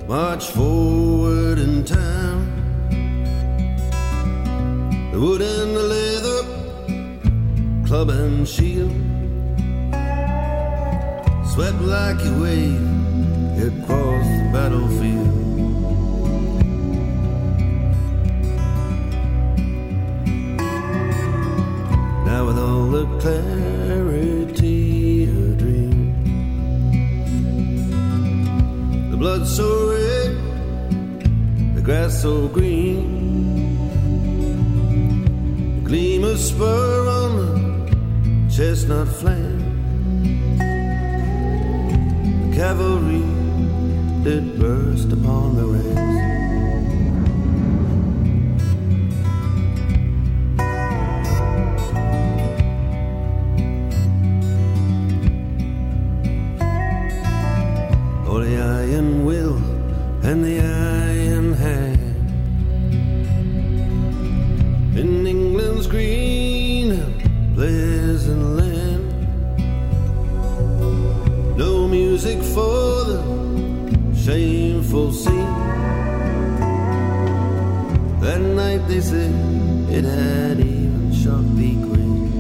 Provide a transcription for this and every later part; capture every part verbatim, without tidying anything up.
march forward in time. The wood and the leather, club and shield, sweat like a wave across the battlefield. Now with all the clarity of a dream, the blood so red, the grass so green, the gleam of spur on the chestnut flank, the cavalry did burst upon the ranks. Oh, the iron will and the iron hand in England's green and pleasant land. No music for the shameful scene. That night they said it had even shocked the queen.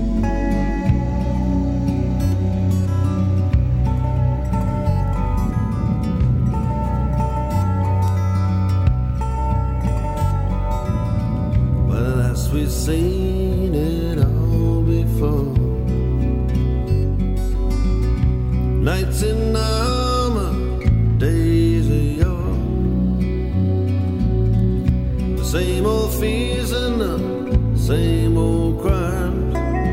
We've seen it all before. Nights in armor, days of yore. The same old fears and the same old crimes.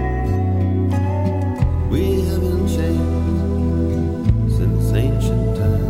We haven't changed since ancient times.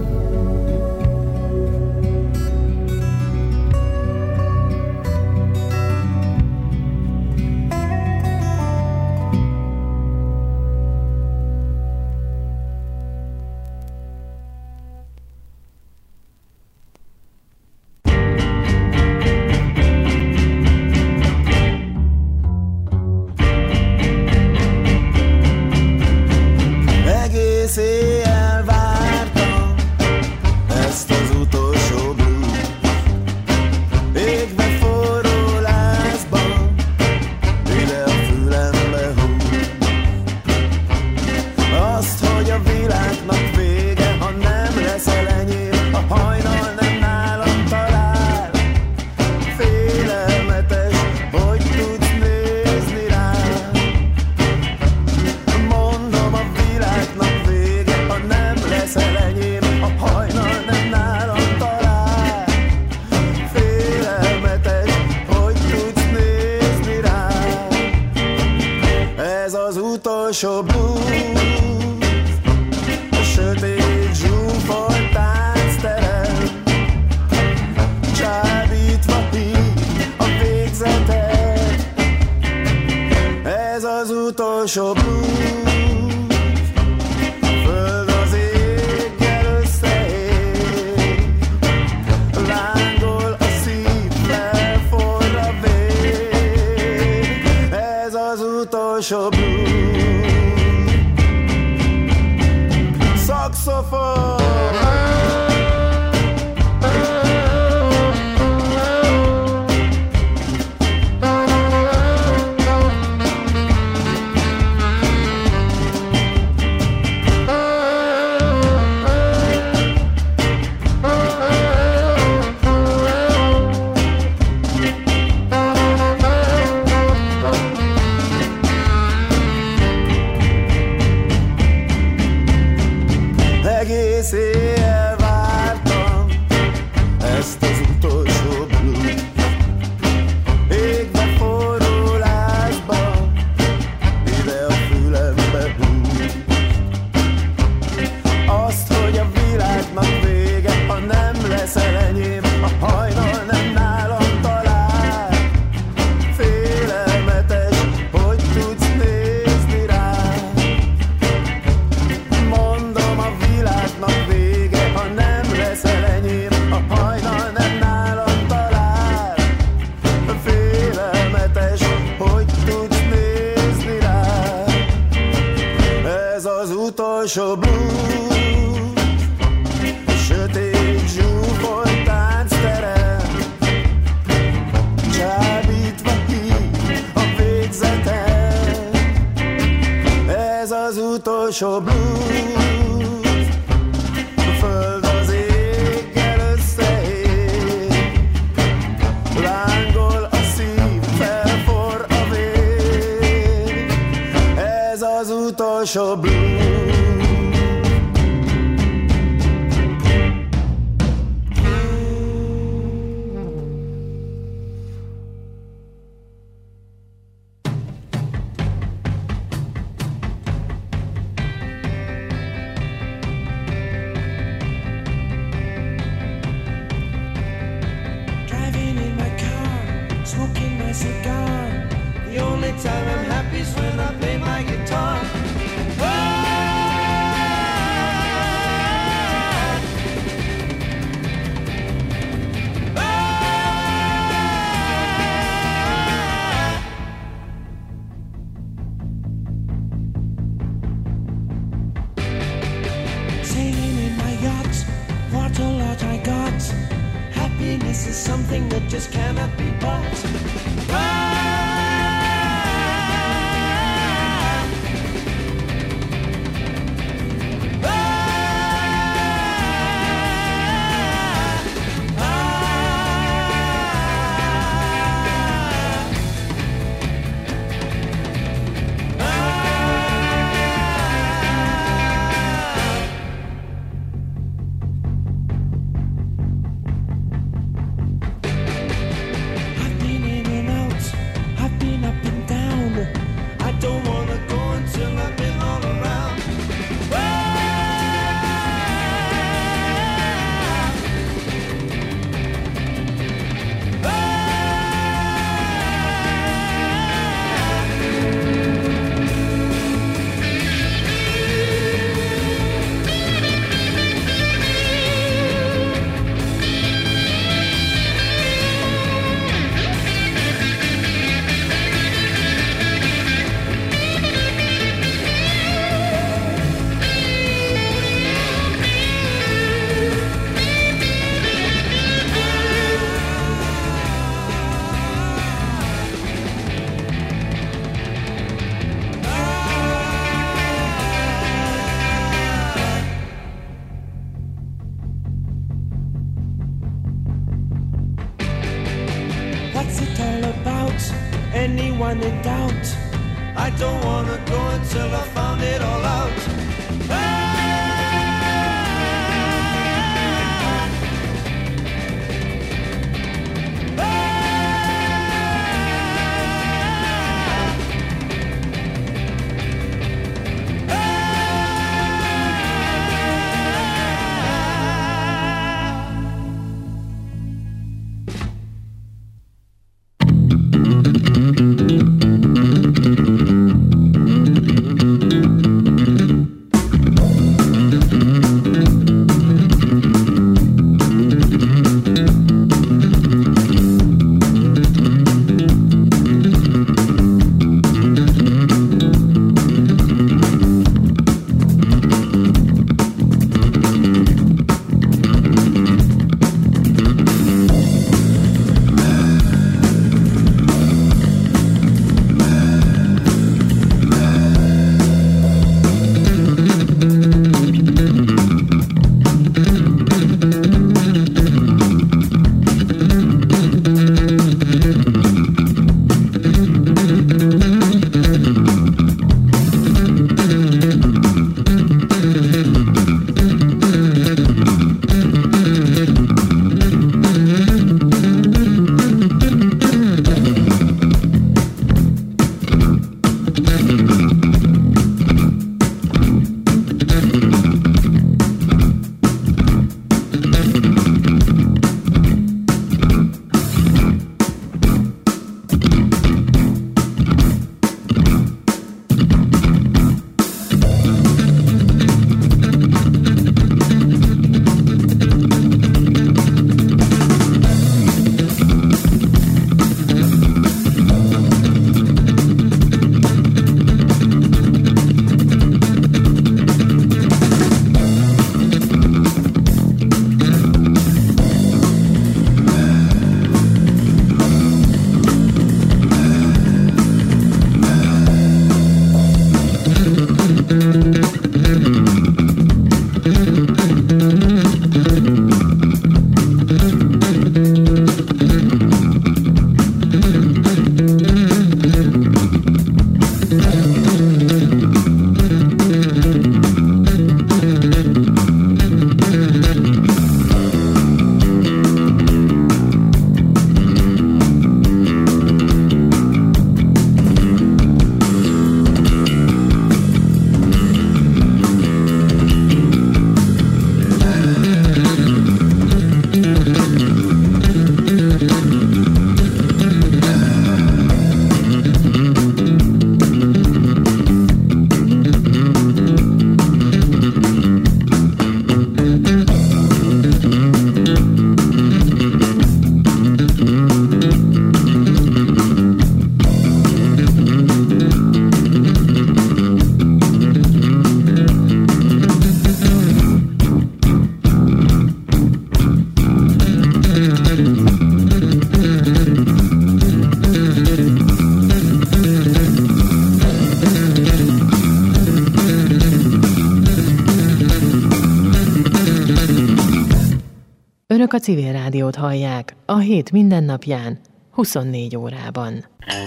social blues. But first does it get a say? L'angolo si fa for ave as a social blues. Önök a Civil Rádiót hallják, a hét mindennapján, huszonnégy órában.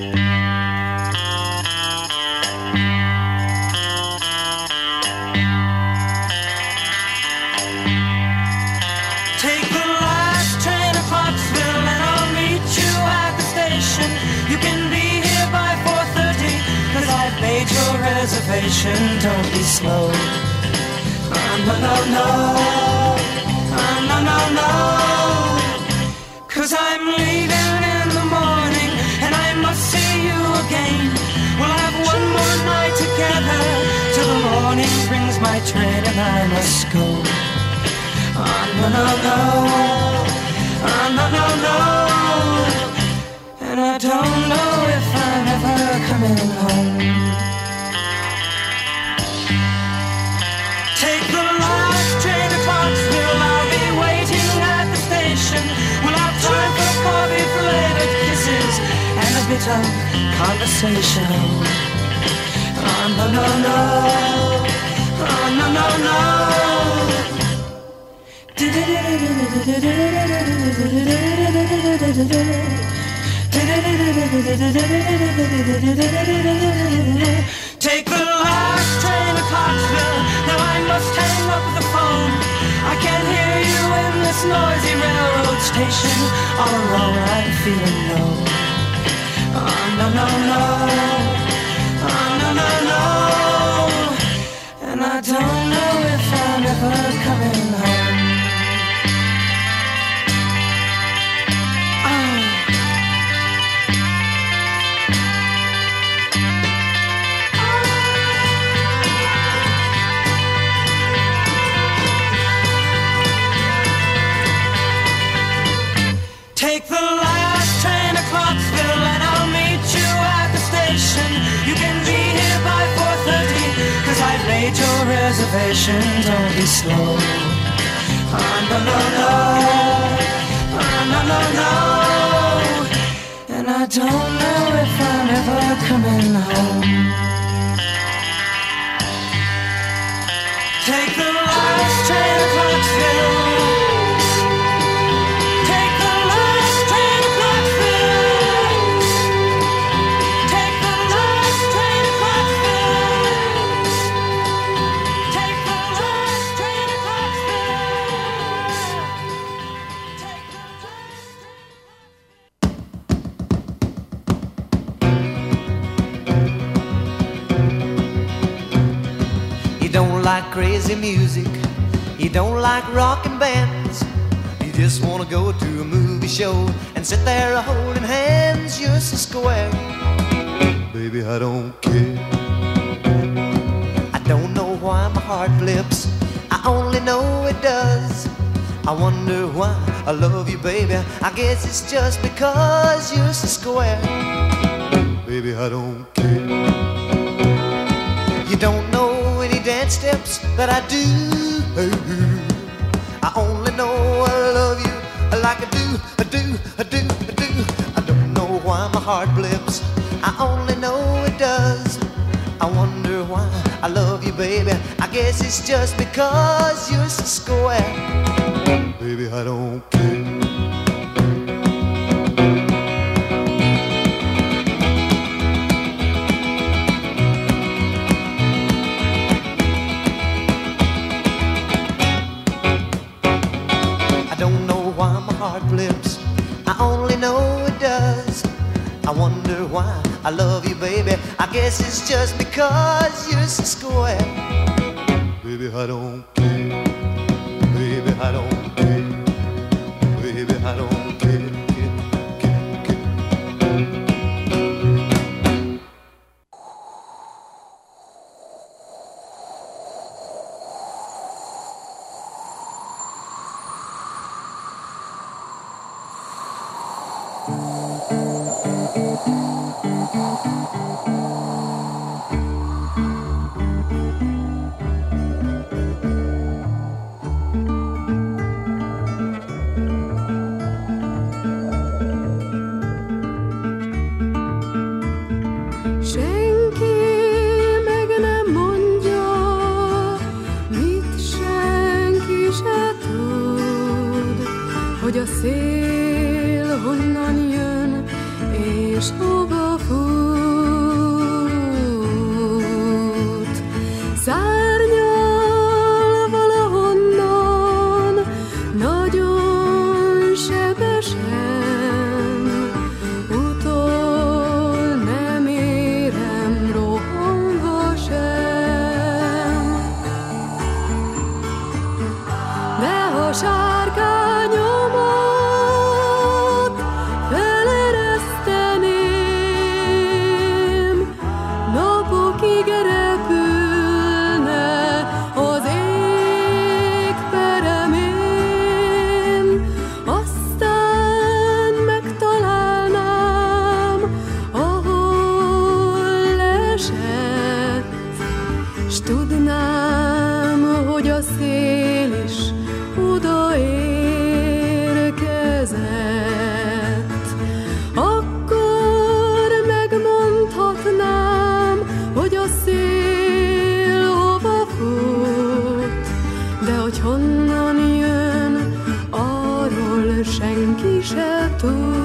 Take the last train to Clarksville and I'll meet you at the station. You can be here by four thirty, cause I've made your reservation. Don't be slow. Oh, no, no, no. Oh, no, no, no. Cause I'm leaving in the morning and I must see you again. We'll have one more night together till the morning brings my train and I must go. Oh, no, no, no. Oh, no, no, no. And I don't know if I'm ever coming home. Take the last train to Clarksville. I'll be waiting at the station. We'll have time for coffee, flavored kisses, and a bit of conversation. Oh, no, no, no. Oh, no, no, no. Take the last train to Clarksville. Now I must hang up the phone. I can't hear you in this noisy railroad station. All alone I'm feeling low. Oh, no, no, no. Oh, no, no, no. And I don't know if I'm ever coming home. Take the last train to Clarksville and I'll meet you at the station. You can be here by four thirty, cause I've made your reservation. Don't be slow. Oh, no, no, no. Oh, no, no, no. And I don't know if I'm ever coming home. Take the last train to Clarksville. Like crazy music, you don't like rockin' bands. You just wanna go to a movie show and sit there holding hands. You're so square, baby, I don't care. I don't know why my heart flips, I only know it does. I wonder why I love you, baby. I guess it's just because you're so square, baby, I don't care. You don't know dance steps that I do. I only know I love you like I do, I do, I do, I do. I don't know why my heart blips, I only know it does. I wonder why I love you, baby. I guess it's just because you're so square, baby, I don't care. Lips, I only know it does. I wonder why I love you, baby. I guess it's just because you're so square, baby, I don't care. Baby, I don't care. Baby, I don't care. care, care, care. hogy a szél honnan jön, és hova fut. Szárnyal valahonnan, nagyon sebesen, utol nem érem rohanva sem. De ha sárkányomat felereszteném, napokig repülne az ég peremén, aztán megtalálnám, ahol esett, s tudnám, hogy a szél is odaérkezett. Akkor megmondhatnám, hogy a szél hova fut, de hogy honnan jön, arról senki se tud.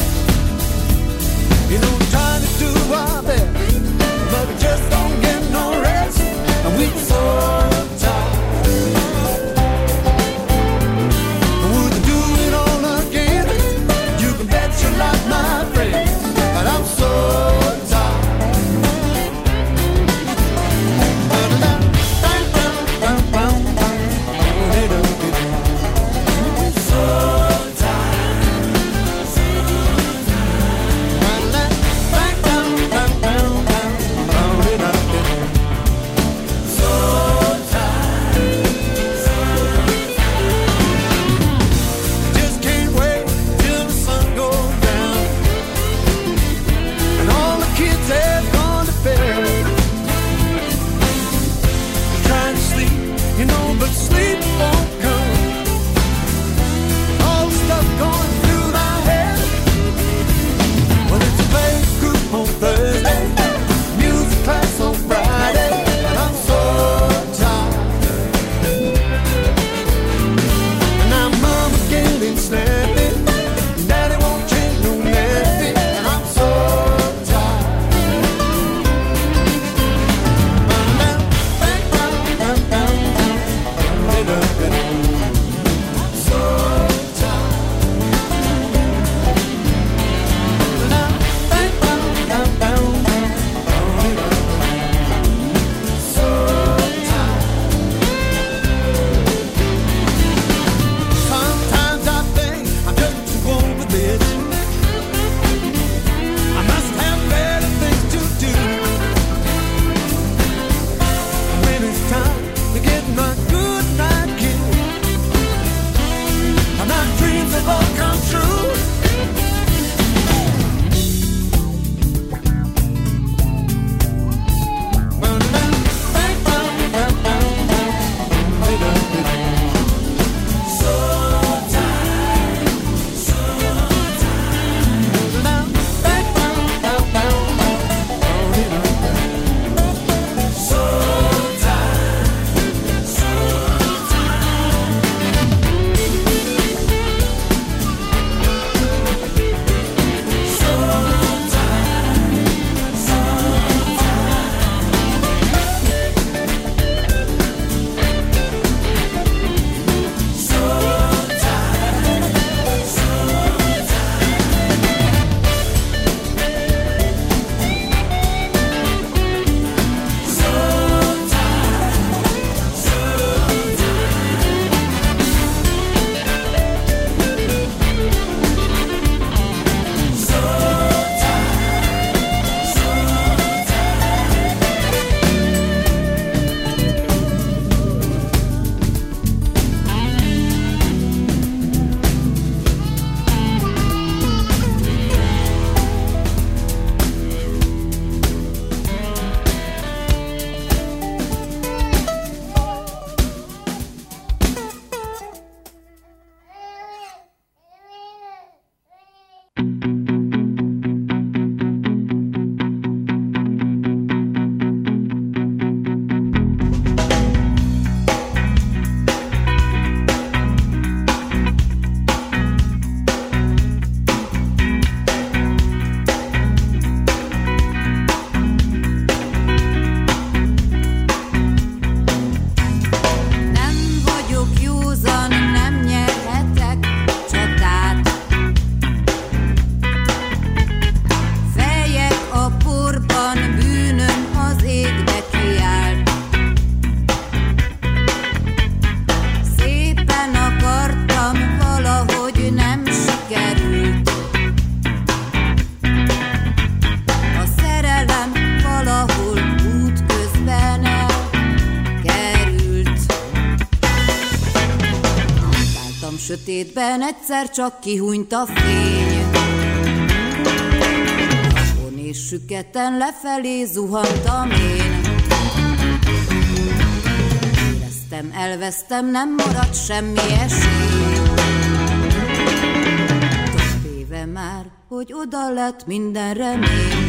You know, trying to do our best, but we just don't get no sötétben egyszer csak kihúnyt a fény. Vakon és süketen lefelé zuhantam én. Éreztem, elvesztem, nem maradt semmi esély. Több éve már, hogy oda lett minden remény.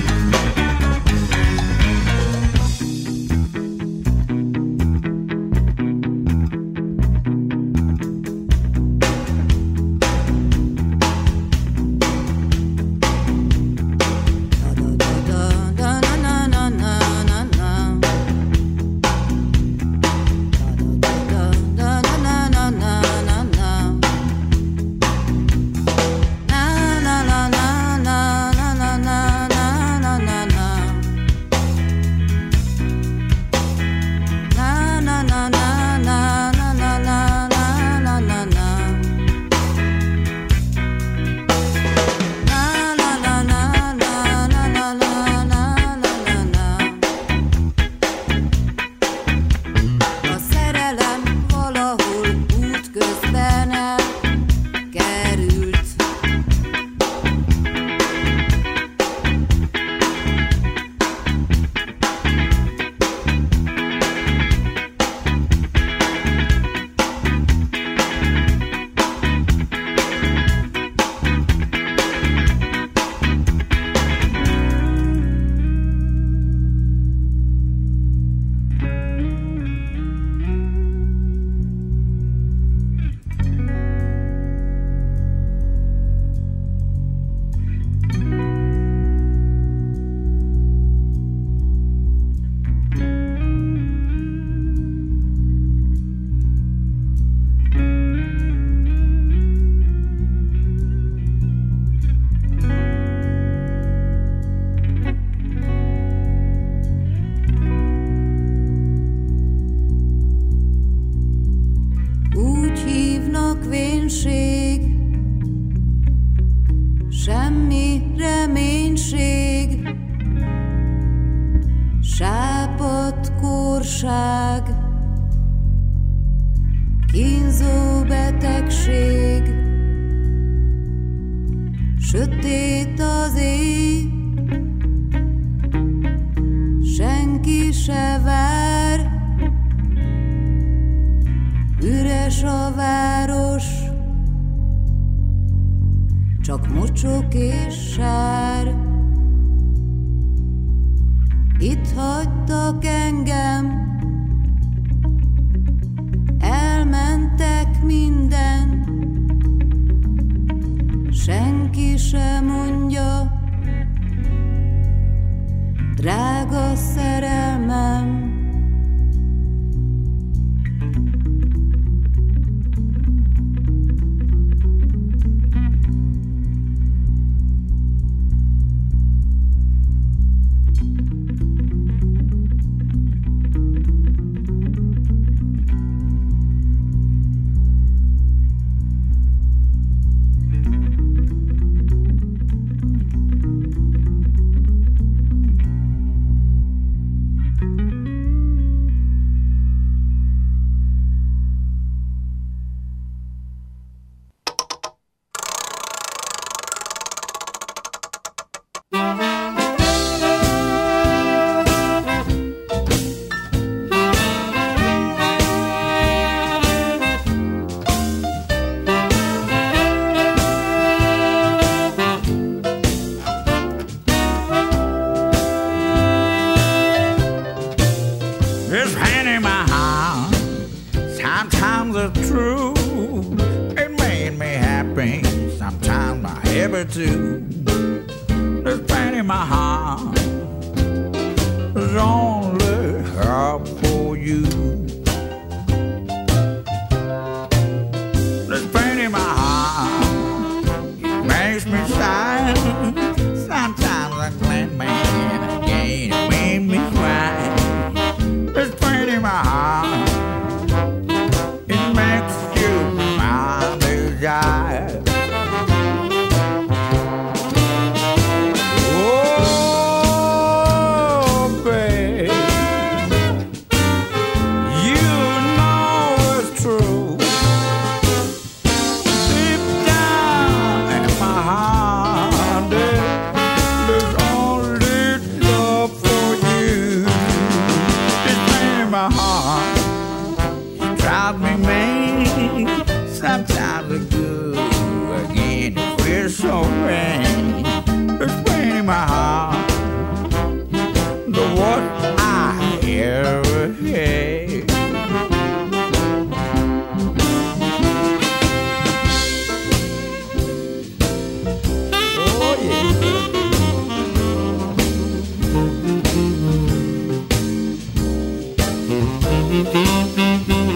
Thank you.